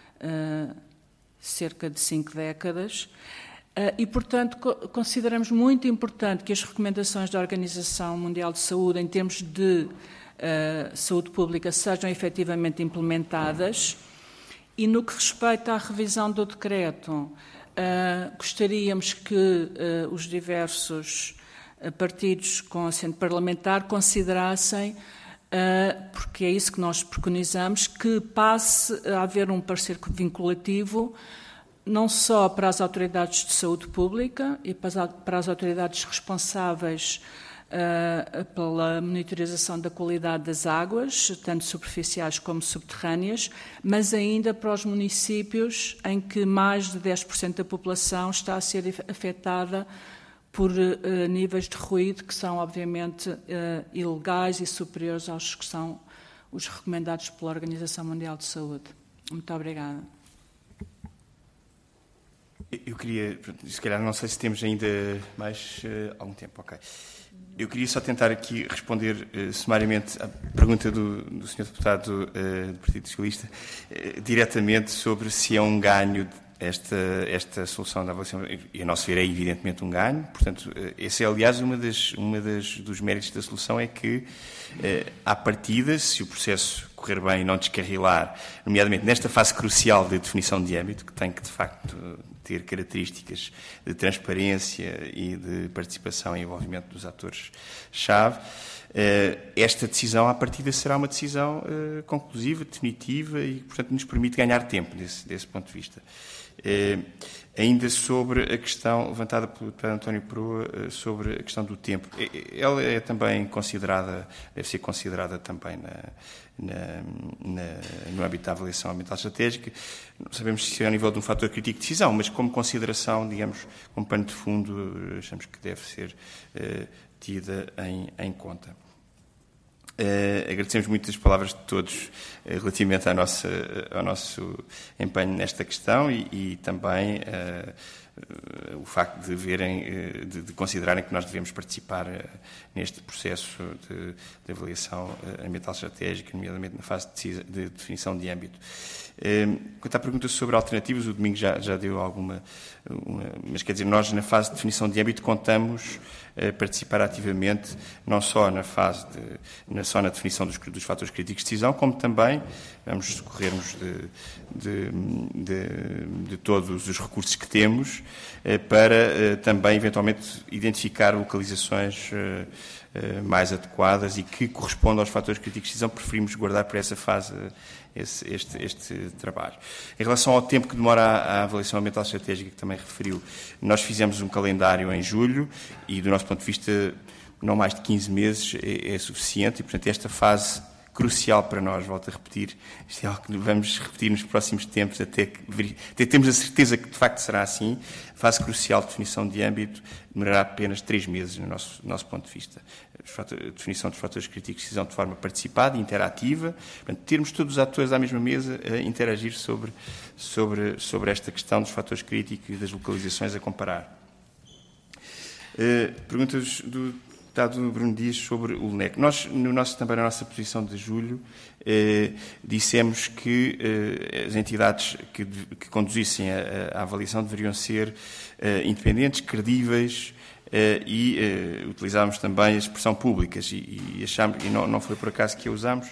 cerca de 5 décadas. E, portanto, consideramos muito importante que as recomendações da Organização Mundial de Saúde, em termos de saúde pública, sejam efetivamente implementadas. E no que respeita à revisão do decreto, gostaríamos que os diversos partidos com assento parlamentar considerassem, porque é isso que nós preconizamos, que passe a haver um parecer vinculativo não só para as autoridades de saúde pública e para as autoridades responsáveis pela monitorização da qualidade das águas, tanto superficiais como subterrâneas, mas ainda para os municípios em que mais de 10% da população está a ser afetada por níveis de ruído que são, obviamente, ilegais e superiores aos que são os recomendados pela Organização Mundial de Saúde. Muito obrigada. Eu queria, se calhar, não sei se temos ainda mais algum tempo, ok. Eu queria só tentar aqui responder sumariamente à pergunta do Sr. Deputado do Partido Socialista, diretamente sobre se é um ganho esta solução da avaliação. E a nosso ver é evidentemente um ganho. Portanto, esse é, aliás, dos méritos da solução é que, à partida, se o processo correr bem e não descarrilar, nomeadamente nesta fase crucial de definição de âmbito, que tem que, de facto, ter características de transparência e de participação e envolvimento dos atores-chave, esta decisão, à partida, será uma decisão conclusiva, definitiva e, portanto, nos permite ganhar tempo desse ponto de vista. Ainda sobre a questão levantada pelo Dr. António Proa, sobre a questão do tempo, ela é também considerada, deve ser considerada também no âmbito da avaliação ambiental estratégica. Não sabemos se é ao nível de um fator crítico de decisão, mas como consideração, digamos, como pano de fundo, achamos que deve ser tida em conta. Agradecemos muito as palavras de todos relativamente ao nosso empenho nesta questão e também o facto de verem, de considerarem que nós devemos participar neste processo de avaliação ambiental estratégica, nomeadamente na fase de definição de âmbito. Quanto à pergunta sobre alternativas, o Domingos já deu alguma, mas quer dizer, nós na fase de definição de âmbito contamos participar ativamente, não só na fase só na definição dos fatores críticos de decisão, como também vamos socorrermos de todos os recursos que temos para também, eventualmente, identificar localizações mais adequadas e que correspondam aos fatores críticos de decisão. Preferimos guardar para essa fase este trabalho. Em relação ao tempo que demora a avaliação ambiental estratégica, que também referiu, nós fizemos um calendário em julho e, do nosso ponto de vista, não mais de 15 meses é suficiente e, portanto, esta fase crucial para nós, volto a repetir, isto é algo que vamos repetir nos próximos tempos até termos a certeza que de facto será assim. A fase crucial de definição de âmbito demorará apenas 3 meses no nosso ponto de vista. A definição dos fatores críticos de decisão de forma participada e interativa, portanto, termos todos os atores à mesma mesa a interagir sobre esta questão dos fatores críticos e das localizações a comparar. Perguntas do deputado Bruno Dias sobre o LNEC. Nós, também na nossa posição de julho, dissemos que as entidades que conduzissem a avaliação deveriam ser independentes, credíveis e utilizámos também a expressão públicas e achámos, e não foi por acaso que a usámos,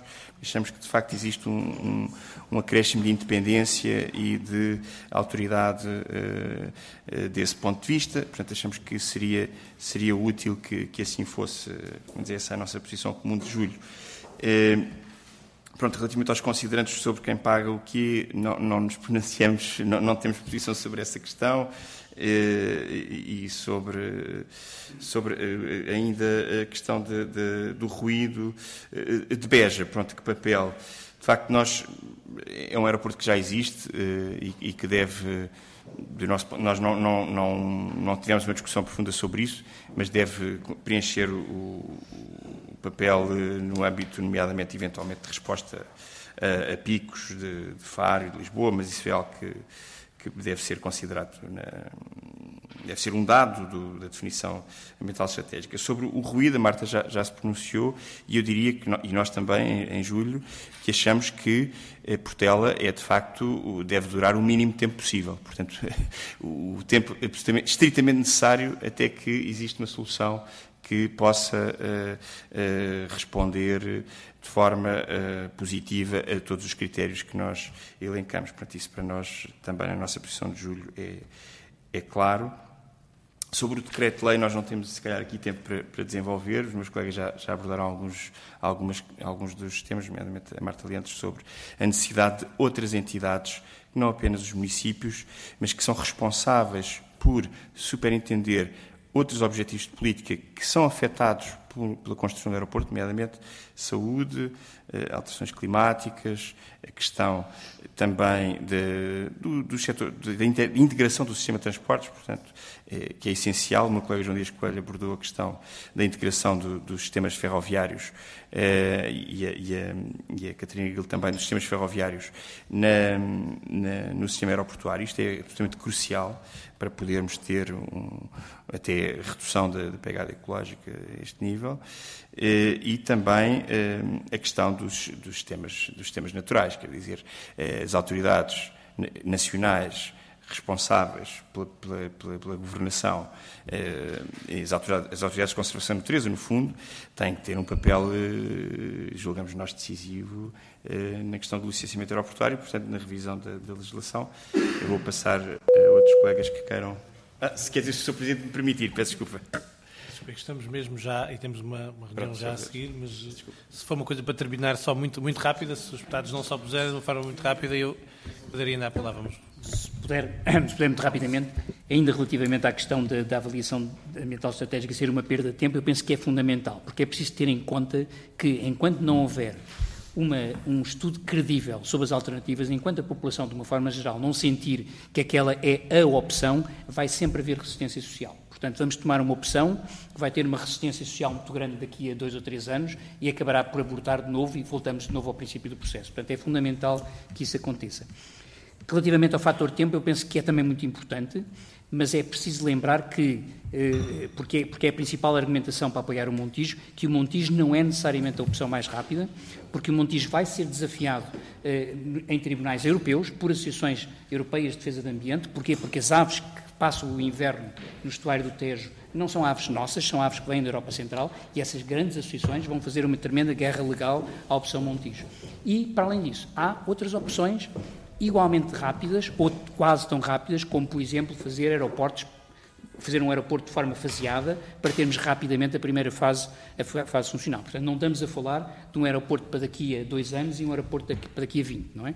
achamos que de facto existe um acréscimo de independência e de autoridade desse ponto de vista. Portanto, achamos que seria útil que assim fosse, vamos dizer, essa é a nossa posição comum de julho. Pronto, relativamente aos considerantes sobre quem paga o quê, não nos pronunciamos, não temos posição sobre essa questão. E sobre ainda a questão do ruído de Beja, pronto, que papel. De facto, é um aeroporto que já existe e que deve, nós não tivemos uma discussão profunda sobre isso, mas deve preencher o papel no âmbito, nomeadamente, eventualmente, de resposta a picos de Faro e de Lisboa, mas isso é algo que deve ser considerado, deve ser um dado da definição ambiental estratégica. Sobre o ruído, a Marta já se pronunciou, e eu diria, e nós também, em julho, que achamos que Portela de facto, deve durar o mínimo tempo possível. Portanto, o tempo estritamente necessário até que existe uma solução que possa responder de forma positiva a todos os critérios que nós elencamos. Portanto, isso para nós, também na nossa posição de julho, é claro. Sobre o decreto-lei, nós não temos, se calhar, aqui tempo para desenvolver. Os meus colegas já abordaram alguns dos temas, nomeadamente a Marta Leandros, sobre a necessidade de outras entidades, não apenas os municípios, mas que são responsáveis por superintender outros objetivos de política que são afetados pela construção do aeroporto, nomeadamente saúde, alterações climáticas, a questão também do setor, da integração do sistema de transportes, portanto, que é essencial. O meu colega João Dias Coelho abordou a questão da integração dos sistemas ferroviários e a Catarina Guil também dos sistemas ferroviários no sistema aeroportuário. Isto é absolutamente crucial para podermos ter até redução da pegada ecológica a este nível, e também a questão dos sistemas naturais, quer dizer, as autoridades nacionais responsáveis pela governação, as autoridades de conservação da natureza, no fundo, têm que ter um papel, julgamos nós, decisivo na questão do licenciamento aeroportuário, portanto, na revisão da legislação. Eu vou passar a outros colegas que queiram... se quer dizer, se o Sr. Presidente me permitir, peço desculpa. Estamos mesmo já, e temos uma reunião já a seguir, mas se for uma coisa para terminar só muito, muito rápida, se os deputados não se opuserem de uma forma muito rápida, eu poderia dar a palavra. Se puder muito rapidamente, ainda relativamente à questão da avaliação ambiental estratégica ser uma perda de tempo, eu penso que é fundamental, porque é preciso ter em conta que, enquanto não houver um estudo credível sobre as alternativas, enquanto a população, de uma forma geral, não sentir que aquela é a opção, vai sempre haver resistência social. Portanto, vamos tomar uma opção que vai ter uma resistência social muito grande daqui a 2 ou 3 anos e acabará por abortar de novo e voltamos de novo ao princípio do processo. Portanto, é fundamental que isso aconteça. Relativamente ao fator tempo, eu penso que é também muito importante, mas é preciso lembrar que, porque é a principal argumentação para apoiar o Montijo, que o Montijo não é necessariamente a opção mais rápida, porque o Montijo vai ser desafiado em tribunais europeus por associações europeias de defesa do ambiente. Porquê? Porque as aves que passam o inverno no estuário do Tejo não são aves nossas, são aves que vêm da Europa Central, e essas grandes associações vão fazer uma tremenda guerra legal à opção Montijo. E, para além disso, há outras opções igualmente rápidas, ou quase tão rápidas, como, por exemplo, fazer um aeroporto de forma faseada, para termos rapidamente a primeira fase funcional. Portanto, não estamos a falar de um aeroporto para daqui a 2 anos e um aeroporto para daqui a 20, não é?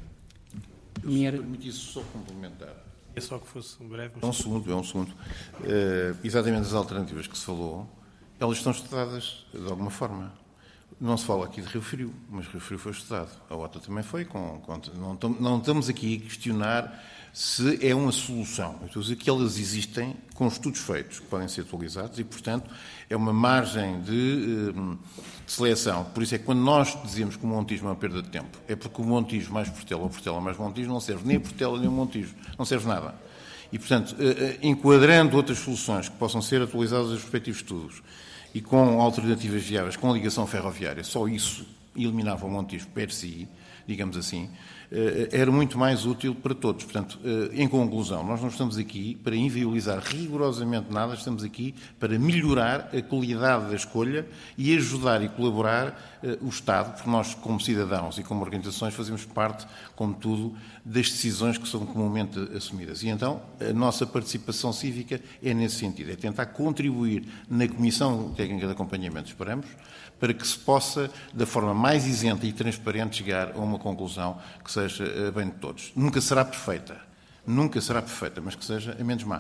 Se permitisse só complementar. É só que fosse um breve... É um segundo. Exatamente as alternativas que se falou, elas estão estudadas de alguma forma. Não se fala aqui de Rio Frio, mas Rio Frio foi estudado. A OTA também foi. Não estamos aqui a questionar se é uma solução. Eu estou a dizer que elas existem com estudos feitos, que podem ser atualizados, e, portanto, é uma margem de seleção. Por isso é que quando nós dizemos que o Montijo é uma perda de tempo, é porque o Montijo mais Portela ou Portela mais Montijo não serve nem a Portela nem o Montijo. Não serve nada. E, portanto, enquadrando outras soluções que possam ser atualizadas aos respectivos estudos, e com alternativas viáveis, com ligação ferroviária, só isso eliminava o Montijo per si, digamos assim, era muito mais útil para todos. Portanto, em conclusão, nós não estamos aqui para inviolizar rigorosamente nada, estamos aqui para melhorar a qualidade da escolha e ajudar e colaborar o Estado, porque nós, como cidadãos e como organizações, fazemos parte, como tudo, das decisões que são comumente assumidas. E então, a nossa participação cívica é nesse sentido, é tentar contribuir na Comissão Técnica de Acompanhamento, esperamos, para que se possa, da forma mais isenta e transparente, chegar a uma conclusão que seja bem de todos. Nunca será perfeita, mas que seja a menos má.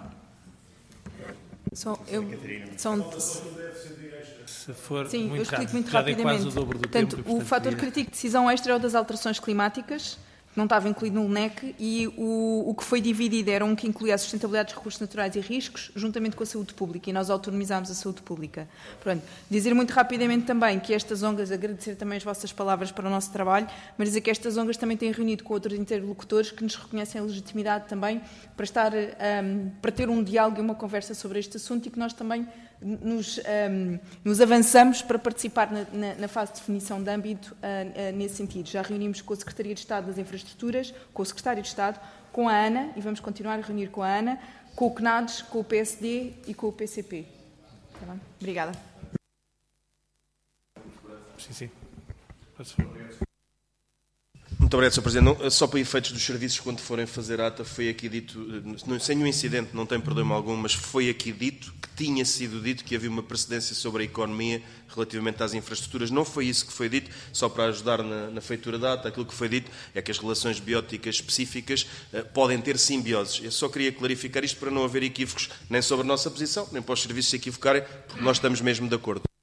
Se for Sim, muito eu explico rápido, muito já dei rapidamente. quase o dobro do Portanto, tempo. o fator crítico de decisão extra é o das alterações climáticas, que não estava incluído no LNEC, e o que foi dividido era um que incluía a sustentabilidade dos recursos naturais e riscos, juntamente com a saúde pública, e nós autonomizámos a saúde pública. Pronto. Dizer muito rapidamente também que estas ONGs, agradecer também as vossas palavras para o nosso trabalho, mas dizer que estas ONGs também têm reunido com outros interlocutores que nos reconhecem a legitimidade também para ter um diálogo e uma conversa sobre este assunto, e que nós também nos avançamos para participar na fase de definição de âmbito nesse sentido. Já reunimos com a Secretaria de Estado das Infraestruturas, com o Secretário de Estado, com a ANA, e vamos continuar a reunir com a ANA, com o CNADES, com o PSD e com o PCP. Está bem? Obrigada. Sim. Muito obrigado, Sr. Presidente. Não, só para efeitos dos serviços, quando forem fazer ata, foi aqui dito, sem nenhum incidente, não tem problema algum, mas foi aqui dito, que tinha sido dito, que havia uma precedência sobre a economia relativamente às infraestruturas. Não foi isso que foi dito, só para ajudar na feitura da ata. Aquilo que foi dito é que as relações bióticas específicas podem ter simbioses. Eu só queria clarificar isto para não haver equívocos nem sobre a nossa posição, nem para os serviços se equivocarem, porque nós estamos mesmo de acordo.